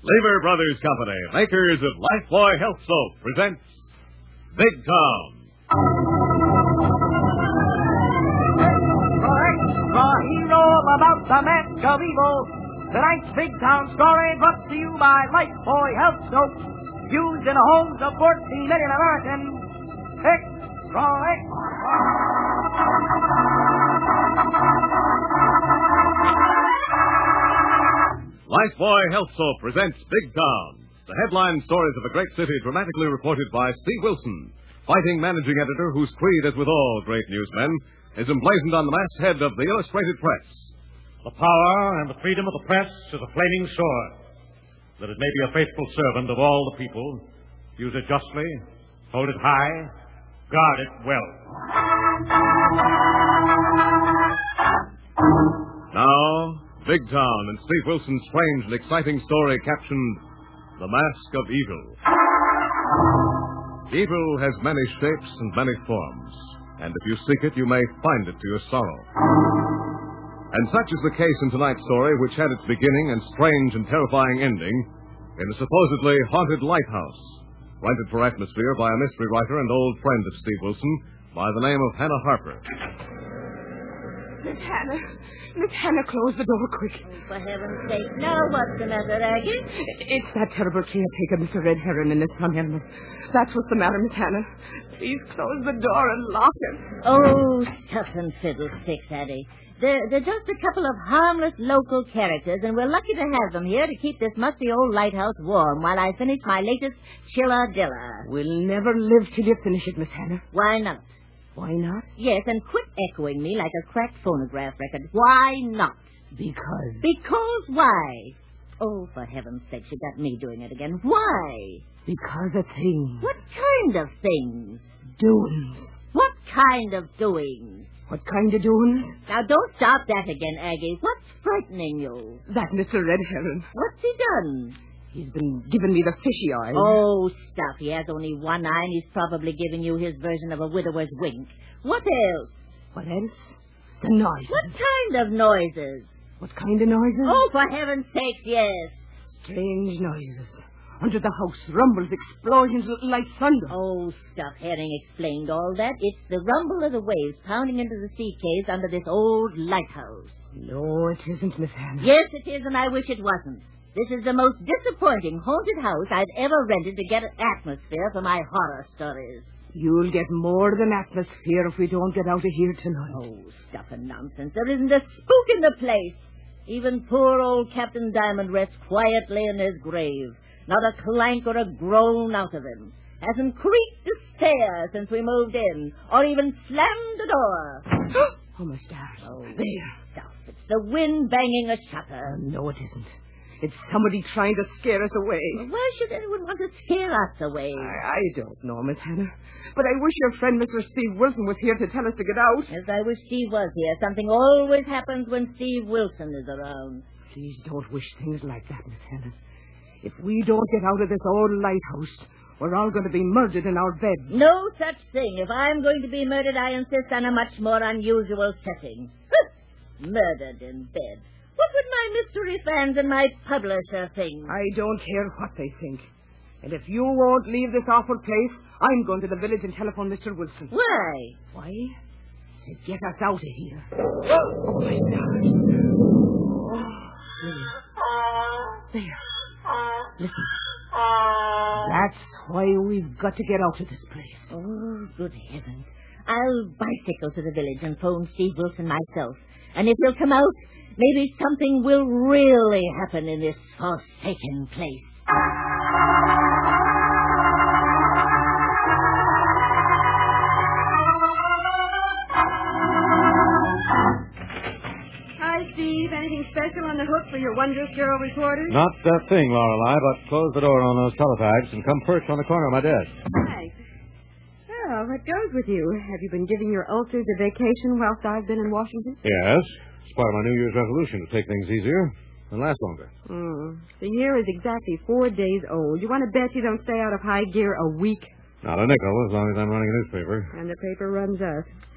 Lever Brothers Company, makers of Lifebuoy Health Soap, presents Big Town. Extra hero about the mask of evil. Tonight's Big Town story brought to you by Lifebuoy Health Soap, used in the homes of 14 million Americans. Extra. Lifebuoy Health Soap presents Big Town, the headline stories of a great city dramatically reported by Steve Wilson, fighting managing editor whose creed, as with all great newsmen, is emblazoned on the masthead of the Illustrated Press. The power and the freedom of the press is a flaming sword, that it may be a faithful servant of all the people. Use it justly, hold it high, guard it well. Now, Big Town and Steve Wilson's strange and exciting story captioned The Mask of Evil. Evil has many shapes and many forms, and if you seek it, you may find it to your sorrow. And such is the case in tonight's story, which had its beginning and strange and terrifying ending in a supposedly haunted lighthouse, rented for atmosphere by a mystery writer and old friend of Steve Wilson by the name of Hannah Harper. Miss Hannah, close the door quick. Oh, for heaven's sake. Now, what's the matter, Aggie? It's that terrible caretaker, Mr. Red Heron, and his son Elmer. That's what's the matter, Miss Hannah. Please close the door and lock it. Oh, stuff and fiddlesticks, Addie. They're just a couple of harmless local characters, and we're lucky to have them here to keep this musty old lighthouse warm while I finish my latest chilladilla. We'll never live till you finish it, Miss Hannah. Why not? Why not? Yes, and quit echoing me like a cracked phonograph record. Why not? Because. Because why? Oh, for heaven's sake, you got me doing it again. Why? Because of things. What kind of things? Doings. What kind of doings? What kind of doings? Now, don't stop that again, Aggie. What's frightening you? That Mr. Red Heron. What's he done? He's been giving me the fishy eye. Oh, stuff. He has only one eye, and he's probably giving you his version of a widower's wink. What else? What else? The noises. What kind of noises? What kind of noises? Oh, for heaven's sake, yes. Strange noises. Under the house, rumbles, explosions like thunder. Oh, stuff. Herring explained all that. It's the rumble of the waves pounding into the sea caves under this old lighthouse. No, it isn't, Miss Hannah. Yes, it is, and I wish it wasn't. This is the most disappointing haunted house I've ever rented to get an atmosphere for my horror stories. You'll get more than atmosphere if we don't get out of here tonight. Oh, stuff and nonsense. There isn't a spook in the place. Even poor old Captain Diamond rests quietly in his grave. Not a clank or a groan out of him. Hasn't creaked a stair since we moved in, or even slammed the door. Oh, my stars. Oh, there. Stuff. It's the wind banging a shutter. No, it isn't. It's somebody trying to scare us away. Well, why should anyone want to scare us away? I don't know, Miss Hannah. But I wish your friend, Mr. Steve Wilson, was here to tell us to get out. Yes, I wish Steve was here. Something always happens when Steve Wilson is around. Please don't wish things like that, Miss Hannah. If we don't get out of this old lighthouse, we're all going to be murdered in our beds. No such thing. If I'm going to be murdered, I insist on a much more unusual setting. Murdered in bed. What would my mystery fans and my publisher think? I don't care what they think. And if you won't leave this awful place, I'm going to the village and telephone Mr. Wilson. Why? Why? To get us out of here. Oh, my stars. Oh, there. Listen. That's why we've got to get out of this place. Oh, good heavens. I'll bicycle to the village and phone Steve Wilson myself. And if he'll come out, maybe something will really happen in this forsaken place. Hi, Steve. Anything special on the hook for your wondrous girl reporters? Not a thing, Lorelei, but close the door on those telefax and come perch on the corner of my desk. Thanks. Well, what goes with you? Have you been giving your ulcers a vacation whilst I've been in Washington? Yes. It's part of my New Year's resolution to take things easier and last longer. The year is exactly 4 days old. You want to bet you don't stay out of high gear a week? Not a nickel, as long as I'm running a newspaper. And the paper runs us.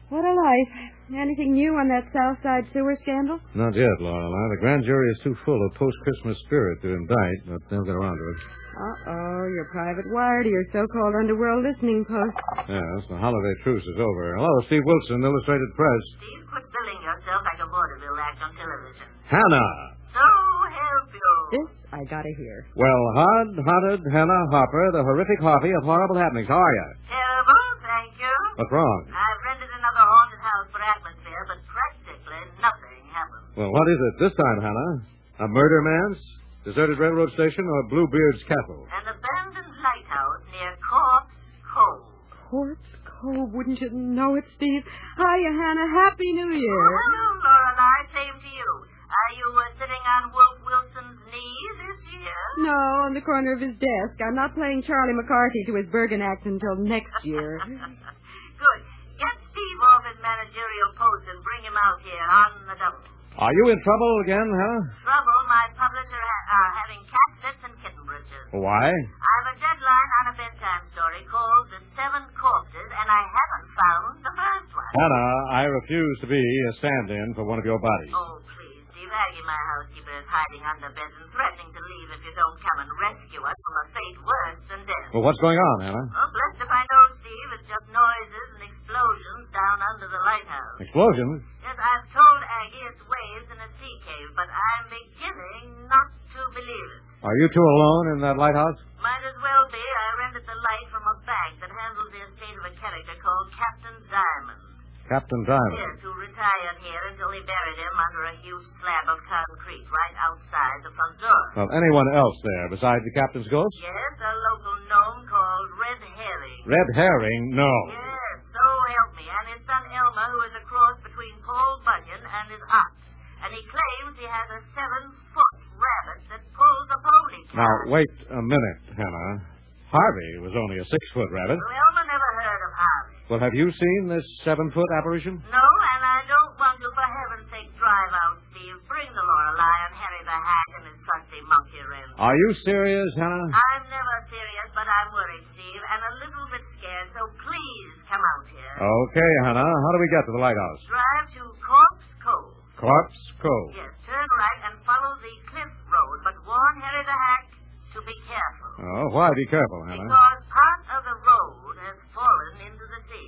What a life. Anything new on that South Side sewer scandal? Not yet, Lorelei. The grand jury is too full of post-Christmas spirit to indict, but they'll get around to it. Uh-oh, your private wire to your so-called underworld listening post. Yes, the holiday truce is over. Hello, Steve Wilson, Illustrated Press. Steve, quit billing yourself like a vaudeville act on television. Hannah! So help you. This I gotta hear. Well, hard-hearted Hannah Harper, the horrific Harvey of horrible happenings. How are you? Terrible, thank you. What's wrong? I've rented another haunted house for atmosphere, but practically nothing happened. Well, what is it this time, Hannah? A murder man's? Deserted railroad station or Bluebeard's castle? An abandoned lighthouse near Corpse Cove. Corpse Cove, wouldn't you know it, Steve? Hiya, Hannah. Happy New Year. Oh, hello, Lorelei. Same to you. Are you sitting on Wolf Wilson's knee this year? No, on the corner of his desk. I'm not playing Charlie McCarthy to his Bergen act until next year. Good. Get Steve off his managerial post and bring him out here on the double. Are you in trouble again, Hannah? Trouble, my publisher having cat fits and kitten britches. Why? I've a deadline on a bedtime story called The Seven Corpses, and I haven't found the first one. Hannah, I refuse to be a stand-in for one of your bodies. Oh, please, Steve. Aggie, my housekeeper, is hiding under beds and threatening to leave if you don't come and rescue us from a fate worse than death. Well, what's going on, Hannah? Oh, blessed if I know, Steve. It's just noises and explosions down under the lighthouse. Explosions? Yes, I've told Aggie it's waves in a sea cave, but I'm beginning not to believe it. Are you two alone in that lighthouse? Might as well be. I rented the light from a bank that handles the estate of a character called Captain Diamond. Captain Diamond? Yes, who retired here until they buried him under a huge slab of concrete right outside the front door. Well, anyone else there besides the captain's ghost? Yes, a local gnome called Red Herring. Red Herring? No. Yes, so help me. And his son Elmer, who is a cross between Paul Bunyan and his ox. And he claims he has a 7-foot rabbit that pulls a pony cart. Now, wait a minute, Hannah. Harvey was only a 6-foot rabbit. Well, Elmer never heard of Harvey. Well, have you seen this 7-foot apparition? No, and I don't want to, for heaven's sake, drive out, Steve. Bring the Lorelei and Harry the Hack and his trusty monkey wrench. Are you serious, Hannah? I'm never serious, but I'm worried, Steve, and a little bit scared, so please come out here. Okay, Hannah. How do we get to the lighthouse? Drive to Corpse Cove. Corpse Cove. Yes, turn right and follow the cliff road, but warn Harry the Hack to be careful. Oh, why be careful, Hannah? Because part of the road has fallen into the sea.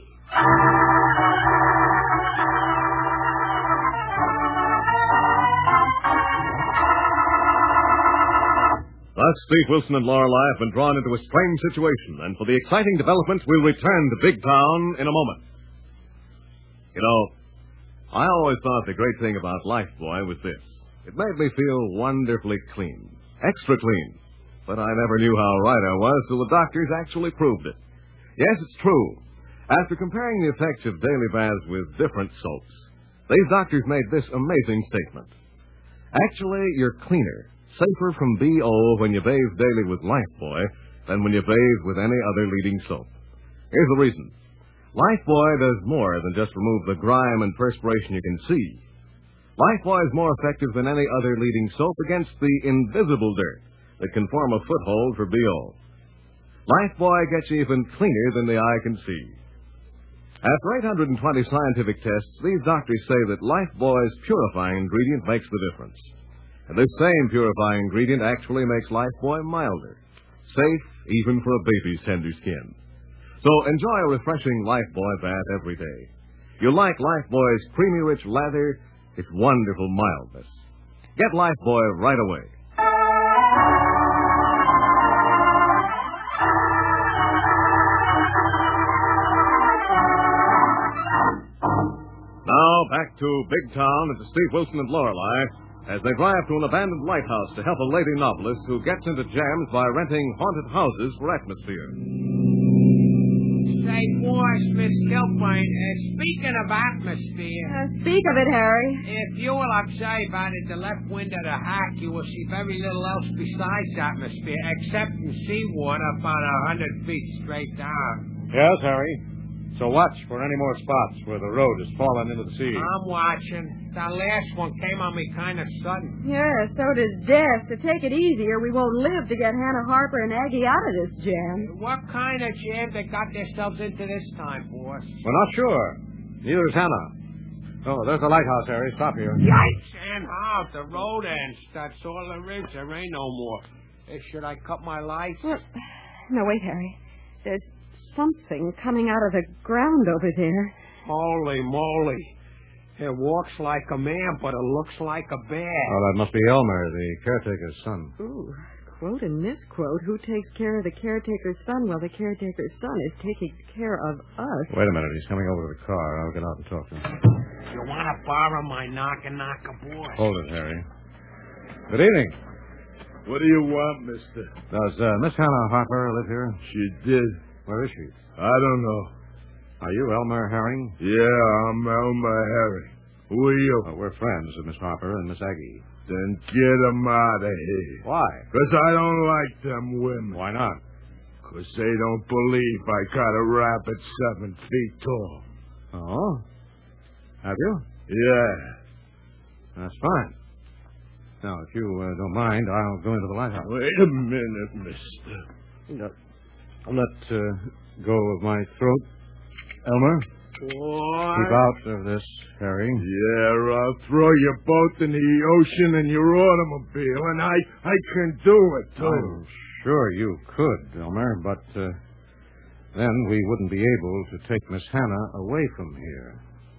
Thus, Steve Wilson and Lorelei have been drawn into a strange situation, and for the exciting developments, we'll return to Big Town in a moment. You know, I always thought the great thing about Lifebuoy was this. It made me feel wonderfully clean. Extra clean. But I never knew how right I was till the doctors actually proved it. Yes, it's true. After comparing the effects of daily baths with different soaps, these doctors made this amazing statement. Actually, you're cleaner, safer from BO when you bathe daily with Lifebuoy than when you bathe with any other leading soap. Here's the reason. Lifebuoy does more than just remove the grime and perspiration you can see. Lifebuoy is more effective than any other leading soap against the invisible dirt that can form a foothold for BO. Lifebuoy gets you even cleaner than the eye can see. After 820 scientific tests, these doctors say that Lifebuoy's purifying ingredient makes the difference. And this same purifying ingredient actually makes Lifebuoy milder, safe even for a baby's tender skin. So enjoy a refreshing Lifebuoy bath every day. You'll like Lifebuoy's creamy rich lather, its wonderful mildness. Get Lifebuoy right away. Now, back to Big Town and to Steve Wilson and Lorelei as they drive to an abandoned lighthouse to help a lady novelist who gets into jams by renting haunted houses for atmosphere. Say, boys, Miss Kilpain, speaking of atmosphere... Speak of it, Harry. If you will observe out of the left window of the hack, you will see very little else besides atmosphere, except in seawater about 100 feet straight down. Yes, Harry. So watch for any more spots where the road has fallen into the sea. I'm watching. That last one came on me kind of sudden. Yeah, so does death. To take it easier, we won't live to get Hannah Harper and Aggie out of this jam. What kind of jam they got themselves into this time, boss? We're not sure. Neither is Hannah. Oh, there's the lighthouse, Harry. Stop here. Yikes! And how? The road ends. That's all there is. There ain't no more. Should I cut my lights? Well, no, wait, Harry. There's something coming out of the ground over there. Holy moly. It walks like a man, but it looks like a bear. Oh, that must be Elmer, the caretaker's son. Ooh, quote and misquote. Who takes care of the caretaker's son? Well, the caretaker's son is taking care of us. Wait a minute. He's coming over to the car. I'll get out and talk to him. You want to borrow my knock-a-knock boy? Hold it, Harry. Good evening. What do you want, mister? Does Miss Hannah Harper live here? She did. Where is she? I don't know. Are you Elmer Herring? Yeah, I'm Elmer Herring. Who are you? We're friends of Miss Harper and Miss Aggie. Then get them out of here. Why? 'Cause I don't like them women. Why not? 'Cause they don't believe I got a rabbit 7 feet tall. Oh? Have you? Yeah. That's fine. Now, if you don't mind, I'll go into the lighthouse. Wait a minute, mister. Let go of my throat, Elmer. What? Keep out of this, Harry. Yeah, I'll throw you both in the ocean in your automobile, and I can do it, too. I'm sure you could, Elmer, but then we wouldn't be able to take Miss Hannah away from here.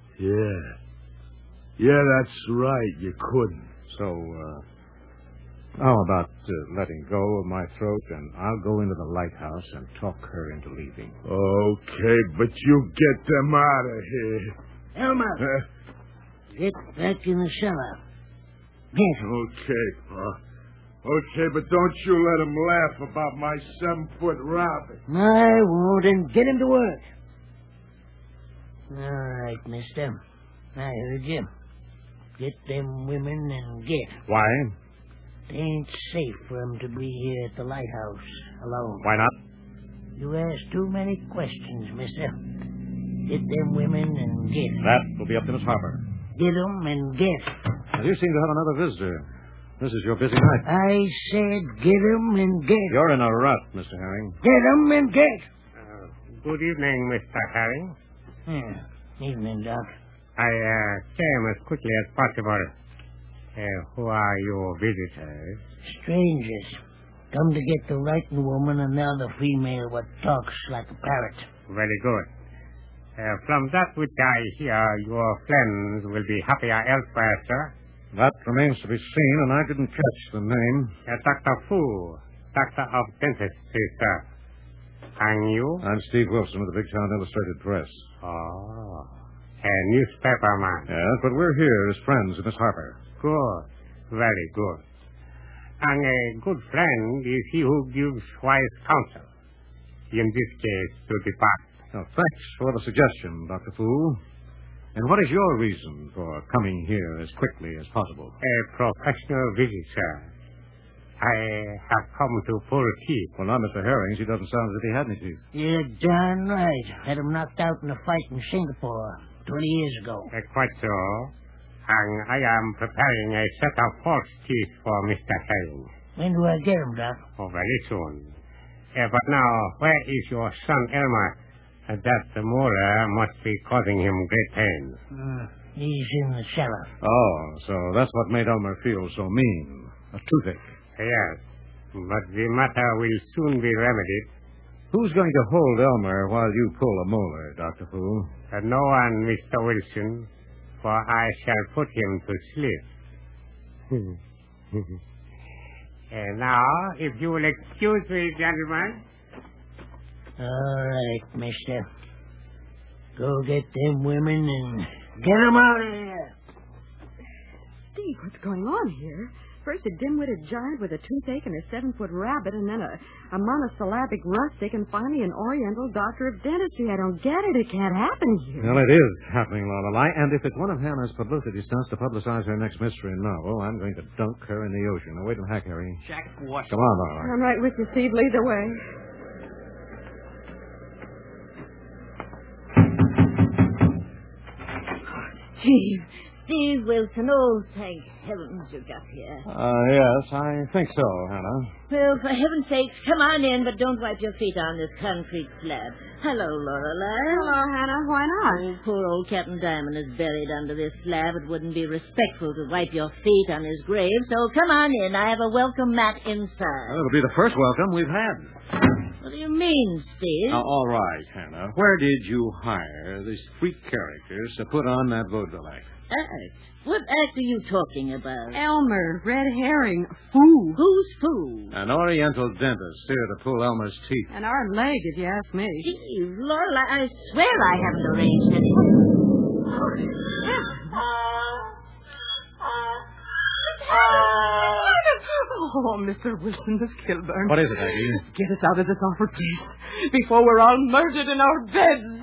Yeah, that's right. You couldn't. So, how about letting go of my throat, and I'll go into the lighthouse and talk her into leaving. Okay, but you get them out of here. Elmer, get back in the cellar. Get. Okay, Pa. Okay, but don't you let him laugh about my 7-foot rabbit. I won't, and get him to work. All right, mister. I heard you. Get them women and get. Why? It ain't safe for 'em to be here at the lighthouse alone. Why not? You ask too many questions, mister. Get them women and get. That will be up to Miss Harper. Get 'em and get. Now, you seem to have another visitor. This is your busy night. I said get 'em and get. You're in a rut, Mr. Herring. Get 'em and get. Good evening, Mr. Herring. Evening, Doc. I came as quickly as possible. Who are your visitors? Strangers. Come to get the writing woman and the other female what talks like a parrot. Very good. From that which I hear, your friends will be happier elsewhere, sir. That remains to be seen, and I didn't catch the name. Dr. Fu, doctor of dentistry, sir. And you? I'm Steve Wilson of the Big Town Illustrated Press. Oh, a newspaper man. Yes, but we're here as friends of Miss Harper. Good. Very good. And a good friend is he who gives wise counsel. In this case, to depart. Now, thanks for the suggestion, Dr. Fu. And what is your reason for coming here as quickly as possible? A professional visit, sir. I have come to pull teeth. Well, now, Mr. Herring, he doesn't sound as if he had any teeth. You're darn right. Had him knocked out in a fight in Singapore 20 years ago. Quite so. And I am preparing a set of false teeth for Mr. Herring. When do I get him, Doc? Oh, very soon. But now, where is your son, Elmer? That the molar must be causing him great pain. He's in the cellar. Oh, so that's what made Elmer feel so mean. A toothache. Yes, but the matter will soon be remedied. Who's going to hold Elmer while you pull a molar, Dr. Fu? No one, Mr. Wilson, for I shall put him to sleep. And now, if you will excuse me, gentlemen. All right, mister. Go get them women and get them out of here. Steve, what's going on here? First a dim-witted giant with a toothache and a 7-foot rabbit, and then a monosyllabic rustic, and finally an oriental doctor of dentistry. I don't get it. It can't happen here. Well, it is happening, Lorelei, and if it's one of Hannah's publicity stunts to publicize her next mystery novel, I'm going to dunk her in the ocean. Now, wait a hack, Harry. Jack Washington. Come on, Lorelei. I'm right with you, Steve. Lead the way. Gee, Steve Wilson. Oh, thank heavens you got here. Yes, I think so, Hannah. Well, for heaven's sakes, come on in, but don't wipe your feet on this concrete slab. Hello, Lorelei. Hello, Hannah. Why not? Oh, poor old Captain Diamond is buried under this slab. It wouldn't be respectful to wipe your feet on his grave, so come on in. I have a welcome mat inside. Well, it'll be the first welcome we've had. What do you mean, Steve? All right, Hannah. Where did you hire these freak characters to put on that vaudeville act? Act? What act are you talking about? Elmer, red herring, foo. Who's foo? An oriental dentist here to pull Elmer's teeth. And our leg, if you ask me. Steve, Lorelei, I swear I haven't arranged anything. Oh, Mr. Wilson of Kilburn. What is it, Aggie? Get us out of this awful place before we're all murdered in our beds.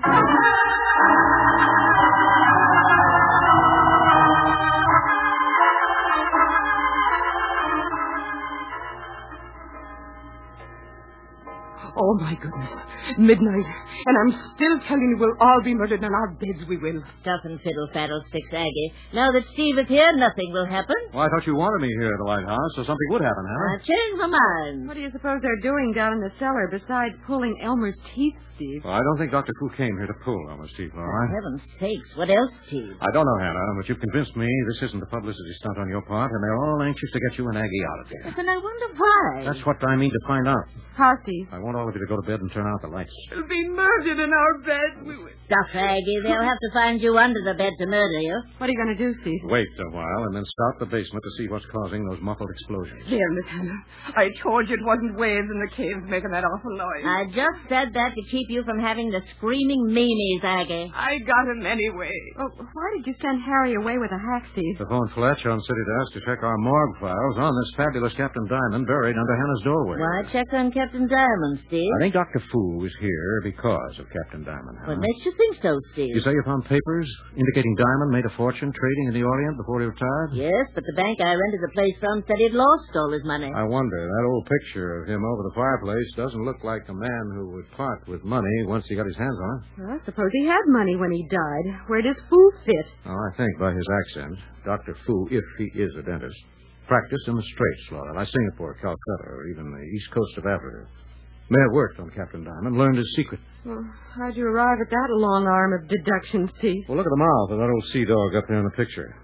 Oh, my goodness. Midnight. And I'm still telling you we'll all be murdered in our beds, we will. Stuff and fiddle faddlesticks, Aggie. Now that Steve is here, nothing will happen. Well, I thought you wanted me here at the lighthouse, so something would happen, Hannah. I changed my mind. What do you suppose they're doing down in the cellar besides pulling Elmer's teeth, Steve? Well, I don't think Dr. Fu came here to pull Elmer's teeth, all For right? heaven's sakes, what else, Steve? I don't know, Hannah, but you've convinced me this isn't a publicity stunt on your part, and they're all anxious to get you and Aggie out of here. But then I wonder why. That's what I mean to find out. How, Steve? I want all of you to go to bed and turn out the lights. We'll be murdered in our beds, we will. Stuff, Aggie. They'll have to find you under the bed to murder you. What are you going to do, Steve? Wait a while and then scout the basement to see what's causing those muffled explosions. There, Miss Hannah. I told you it wasn't waves in the caves making that awful noise. I just said that to keep you from having the screaming meanies, Aggie. I got him anyway. Oh, why did you send Harry away with a hack, Steve? To phone Fletch on City Desk to check our morgue files on this fabulous Captain Diamond buried under Hannah's doorway. Why check on Captain Diamond, Steve? I think Dr. Fu is here because of Captain Diamond, Hannah. What makes you think so, Steve? You say you found papers indicating Diamond made a fortune trading in the Orient before he retired? Yes, but the bank I rented the place from said he'd lost all his money. I wonder, that old picture of him over the fireplace doesn't look like a man who would part with money once he got his hands on it. Well, suppose he had money when he died. Where does Foo fit? Oh, I think by his accent, Dr. Fu, if he is a dentist, practiced in the Straits, Laura, Singapore, Calcutta, or even the east coast of Africa. May have worked on Captain Diamond, learned his secret. Well, how'd you arrive at that long arm of deduction, Steve? Well, look at the mouth of that old sea dog up there in the picture.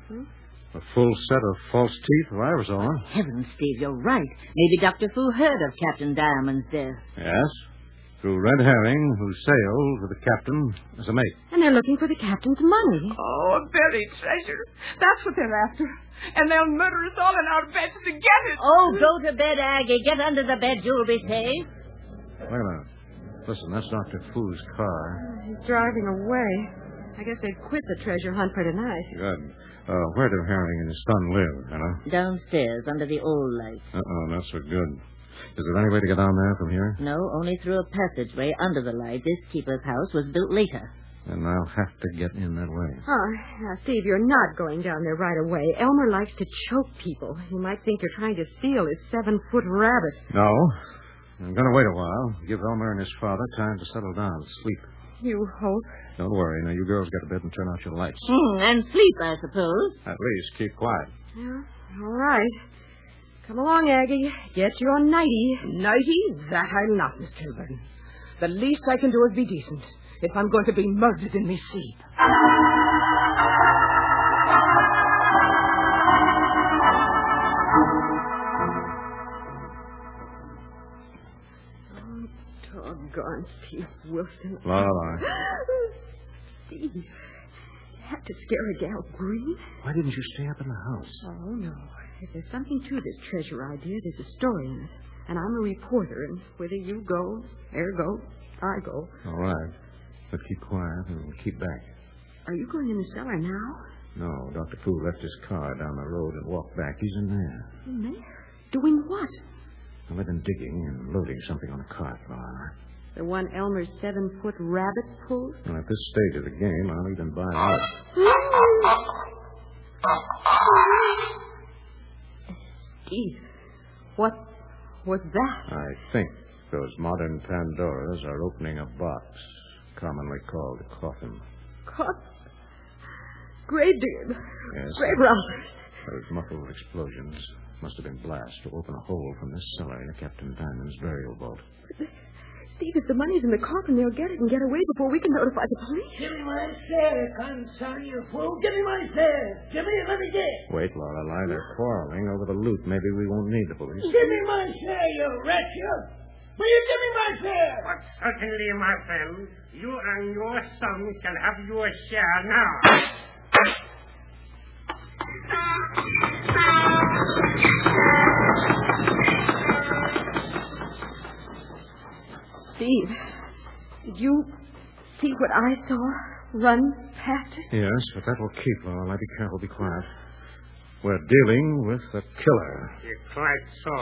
A full set of false teeth, well, I ever saw one. Heavens, Steve, you're right. Maybe Dr. Fu heard of Captain Diamond's death. Yes, through Red Herring, who sailed with the captain as a mate. And they're looking for the captain's money. Oh, a buried treasure. That's what they're after. And they'll murder us all in our beds to get it. Oh, go to bed, Aggie. Get under the bed. You'll be safe. Wait a minute. Listen, that's Dr. Fu's car. He's driving away. I guess they've quit the treasure hunt for tonight. Good. Where do Herring and his son live, Hannah? Downstairs, under the old lights. Not so good. Is there any way to get down there from here? No, only through a passageway under the light. This keeper's house was built later. Then I'll have to get in that way. Oh, now, Steve, you're not going down there right away. Elmer likes to choke people. He might think you're trying to steal his 7-foot rabbit. No. I'm going to wait a while. Give Elmer and his father time to settle down, sleep. You hope. Don't worry. Now, you girls get to bed and turn out your lights. And sleep, I suppose. At least keep quiet. Yeah, all right. Come along, Aggie. Get your nightie. Nighty? That I'll not, Miss Kilburn. The least I can do is be decent if I'm going to be murdered in me sleep. Doggone Steve Wilson. Laura. Steve, you had to scare a gal green? Why didn't you stay up in the house? Oh, no. If there's something to this treasure idea, there's a story in it. And I'm a reporter, and whether you go, ergo, I go. All right. But keep quiet and keep back. Are you going in the cellar now? No, Dr. Fu left his car down the road and walked back. He's in there. In there? Doing what? I've been digging and loading something on a cart, Laura. The one Elmer's 7-foot rabbit pulled? And at this stage of the game, I'll even buy out. Steve, what was that? I think those modern Pandoras are opening a box, commonly called a coffin. grave Yes. robbers. Those muffled explosions must have been blasts to open a hole from this cellar into Captain Diamond's burial vault. Steve, if the money's in the coffin, they'll get it and get away before we can notify the police. Give me my share, confound you fool. Give me my share. Give me it, let me get it. Wait, Lorelei. They're quarreling over the loot. Maybe we won't need the police. Give me my share, you wretch, you. Will you give me my share? But certainly, my friend, you and your son shall have your share now. Steve, did you see what I saw run past it? Yes, but that will keep, Lorelei. Be careful. Be quiet. We're dealing with the killer. Quite so.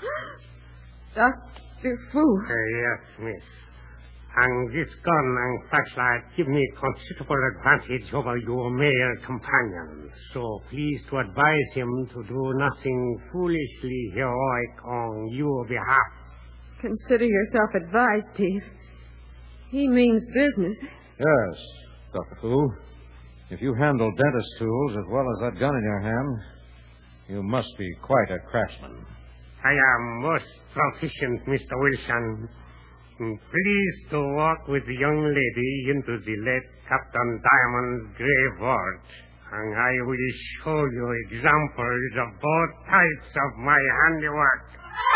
Dr. Fu. Yes, miss. And this gun and flashlight give me considerable advantage over your male companion. So please to advise him to do nothing foolishly heroic on your behalf. Consider yourself advised, Steve. He means business. Yes, Dr. Fu. If you handle dentist tools as well as that gun in your hand, you must be quite a craftsman. I am most proficient, Mr. Wilson. Please to walk with the young lady into the late Captain Diamond's grave vault, and I will show you examples of both types of my handiwork.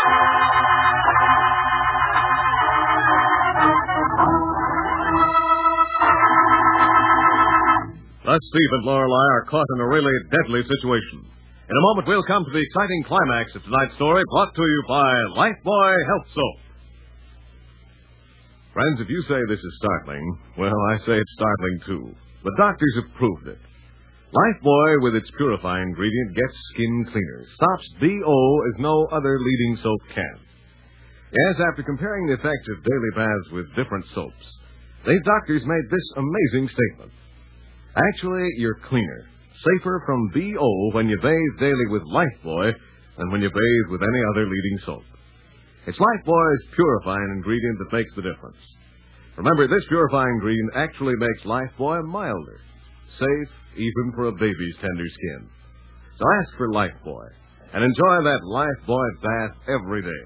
Thus, Steve and Lorelei are caught in a really deadly situation. In a moment, we'll come to the exciting climax of tonight's story, brought to you by Lifebuoy Health Soap. Friends, if you say this is startling, well, I say it's startling, too. The doctors have proved it. Lifebuoy, with its purifying ingredient, gets skin cleaner, stops BO as no other leading soap can. Yes, after comparing the effects of daily baths with different soaps, these doctors made this amazing statement. Actually, you're cleaner, safer from BO when you bathe daily with Lifebuoy than when you bathe with any other leading soap. It's Lifebuoy's purifying ingredient that makes the difference. Remember, this purifying ingredient actually makes Lifebuoy milder, safe even for a baby's tender skin. So ask for Lifebuoy and enjoy that Lifebuoy bath every day.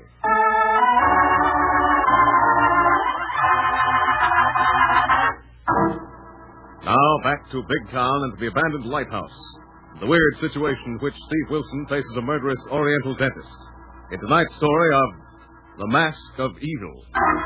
Now, back to Big Town and to the abandoned lighthouse. The weird situation in which Steve Wilson faces a murderous Oriental dentist. In tonight's story of The Mask of Evil.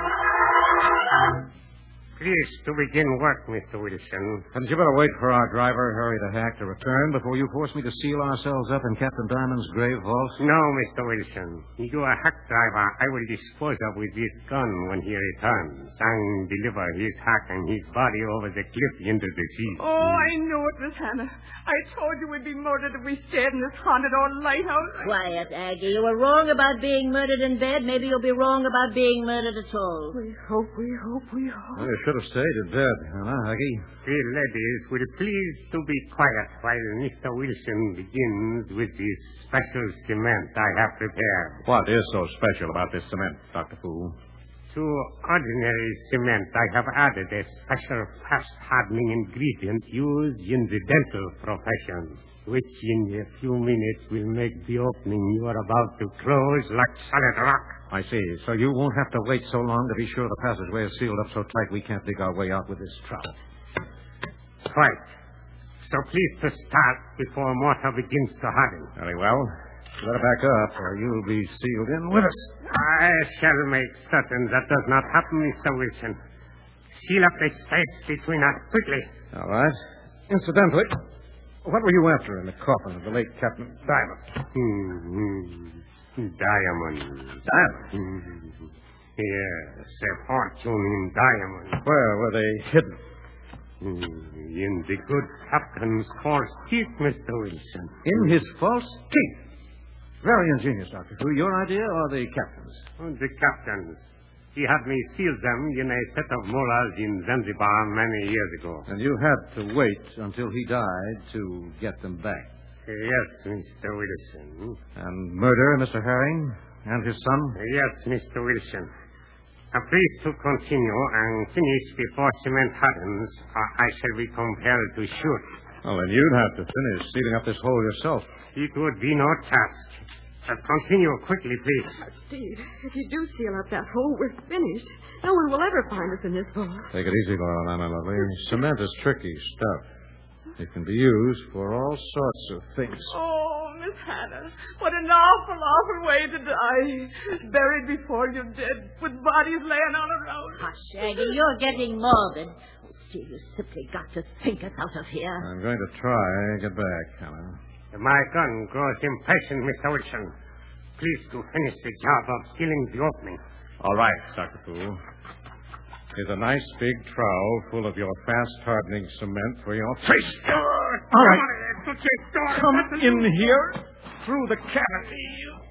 Please to begin work, Mr. Wilson. Hadn't you better wait for our driver, Harry the Hack, to return before you force me to seal ourselves up in Captain Diamond's grave vault? No, Mr. Wilson. You are a hack driver. I will dispose of with this gun when he returns and deliver his hack and his body over the cliff into the sea. Oh, I knew it, Miss Hannah. I told you we'd be murdered if we stayed in this haunted old lighthouse. Quiet, Aggie. You were wrong about being murdered in bed. Maybe you'll be wrong about being murdered at all. We hope. Well, you should have stayed in bed, Hannah, Aggie. The ladies will please to be quiet while Mr. Wilson begins with this special cement I have prepared. What is so special about this cement, Dr. Fu? To ordinary cement, I have added a special fast-hardening ingredient used in the dental profession, which in a few minutes will make the opening you are about to close like solid rock. I see. So you won't have to wait so long to be sure the passageway is sealed up so tight we can't dig our way out with this trowel. Right. So please to start before mortar begins to harden. Very well. You better back up or you'll be sealed in with us. I shall make certain that does not happen, Mr. Wilson. Seal up the space between us quickly. All right. Incidentally, what were you after in the coffin of the late Captain Diamond? Diamond. Diamond? Yes, a fortune in diamonds. Where were they hidden? In the good captain's false teeth, Mr. Wilson. In his false teeth? Very ingenious, Dr. Fu. Your idea or the captain's? The captain's. He had me seal them in a set of molars in Zanzibar many years ago. And you had to wait until he died to get them back? Yes, Mr. Wilson. And murder Mr. Herring and his son? Yes, Mr. Wilson. Please to continue and finish before cement hardens, or I shall be compelled to shoot. Well, then you'd have to finish sealing up this hole yourself. It would be no task. Continue quickly, please. Steve, if you do seal up that hole, we're finished. No one will ever find us in this vault. Take it easy, Lorelei, my lovely. Cement is tricky stuff. It can be used for all sorts of things. Oh, Miss Hannah, what an awful, awful way to die. Buried before you're dead, with bodies laying all around. Hush, Shaggy, you're getting morbid. Oh, Steve, you simply got to think us out of here. I'm going to try. Get back, Hannah. My gun grows impatient, Mr. Wilson. Please to finish the job of sealing the opening. All right, Dr. Poole. Here's a nice big trowel full of your fast-hardening cement for your face. All right. Come in here through the cavity.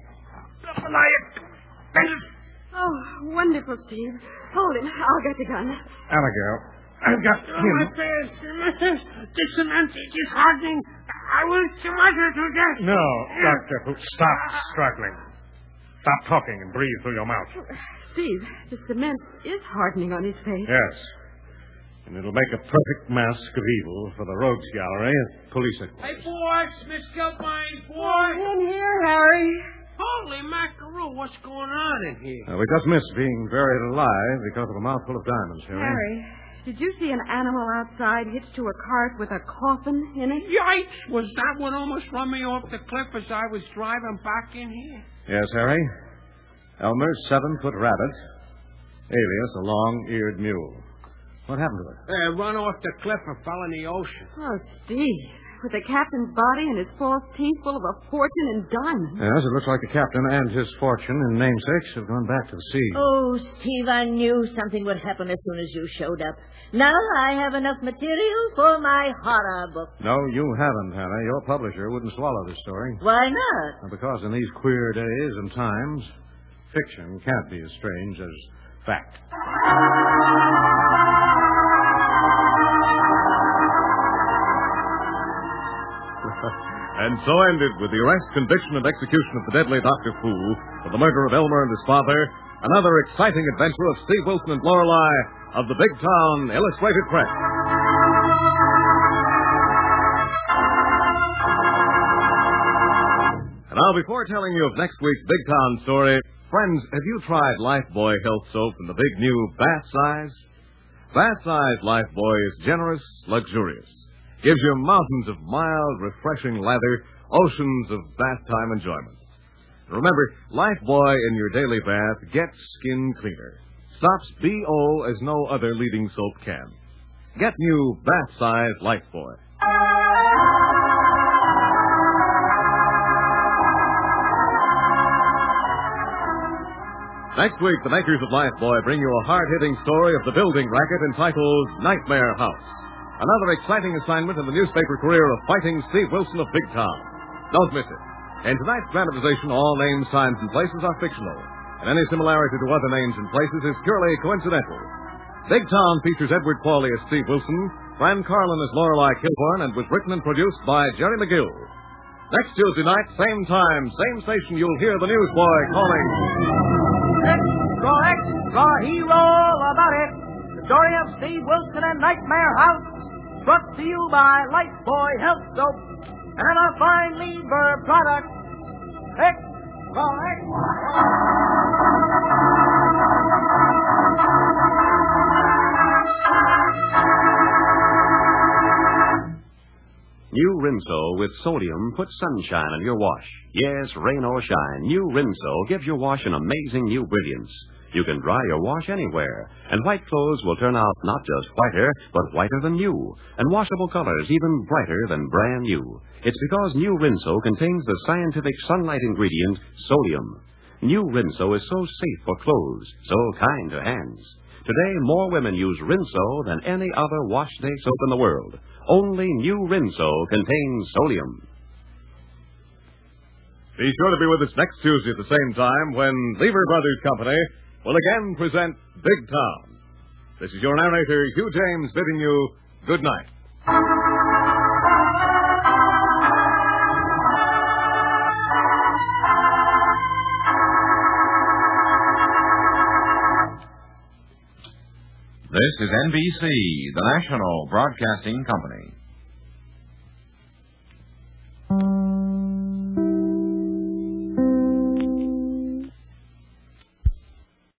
Oh, wonderful, Steve. Hold him. I'll get the gun. Abigail, I've got him. The cement is hardening. I will smother to death. No, Dr. Poole, stop struggling. Stop talking and breathe through your mouth. Steve, the cement is hardening on his face. Yes. And it'll make a perfect mask of evil for the rogues gallery at police headquarters. Hey, boys, Miss Kilpine, boys. In here, Harry. Holy mackerel, what's going on in here? We just missed being buried alive because of a mouthful of diamonds, Harry, did you see an animal outside hitched to a cart with a coffin in it? Yikes! Was that what almost run me off the cliff as I was driving back in here? Yes, Harry. Elmer's 7-foot rabbit, alias a long-eared mule. What happened to it? Run off the cliff and fell in the ocean. Oh, Steve, with the captain's body and his false teeth full of a fortune in diamonds. Yes, it looks like the captain and his fortune and namesakes have gone back to the sea. Oh, Steve, I knew something would happen as soon as you showed up. Now I have enough material for my horror book. No, you haven't, Hannah. Your publisher wouldn't swallow this story. Why not? Because in these queer days and times, fiction can't be as strange as fact. And so ended, with the arrest, conviction, and execution of the deadly Dr. Poole for the murder of Elmer and his father, another exciting adventure of Steve Wilson and Lorelei of the Big Town Illustrated Press. And now, before telling you of next week's Big Town story, friends, have you tried Lifebuoy Health Soap in the big new bath size? Bath size Lifebuoy is generous, luxurious. Gives you mountains of mild, refreshing lather, oceans of bath time enjoyment. Remember, Lifebuoy in your daily bath gets skin cleaner. Stops BO as no other leading soap can. Get new bath-size Lifebuoy. Next week, the makers of Lifebuoy bring you a hard-hitting story of the building racket entitled Nightmare House. Another exciting assignment in the newspaper career of fighting Steve Wilson of Big Town. Don't miss it. In tonight's dramatization, all names, times, and places are fictional, and any similarity to other names and places is purely coincidental. Big Town features Edward Pauley as Steve Wilson, Fran Carlin as Lorelei Kilhorn, and was written and produced by Jerry McGill. Next Tuesday night, same time, same station, you'll hear the newsboy calling... Extra, hero about it. The story of Steve Wilson and Nightmare House. Brought to you by Lifebuoy Health Soap and a fine Lieber product. New Rinso with sodium puts sunshine in your wash. Yes, rain or shine, new Rinso gives your wash an amazing new brilliance. You can dry your wash anywhere, and white clothes will turn out not just whiter, but whiter than new, and washable colors even brighter than brand new. It's because new Rinso contains the scientific sunlight ingredient, sodium. New Rinso is so safe for clothes, so kind to hands. Today, more women use Rinso than any other wash-day soap in the world. Only new Rinso contains sodium. Be sure to be with us next Tuesday at the same time when Lever Brothers Company will again present Big Town. This is your narrator, Hugh James, bidding you good night. This is NBC, the national broadcasting company.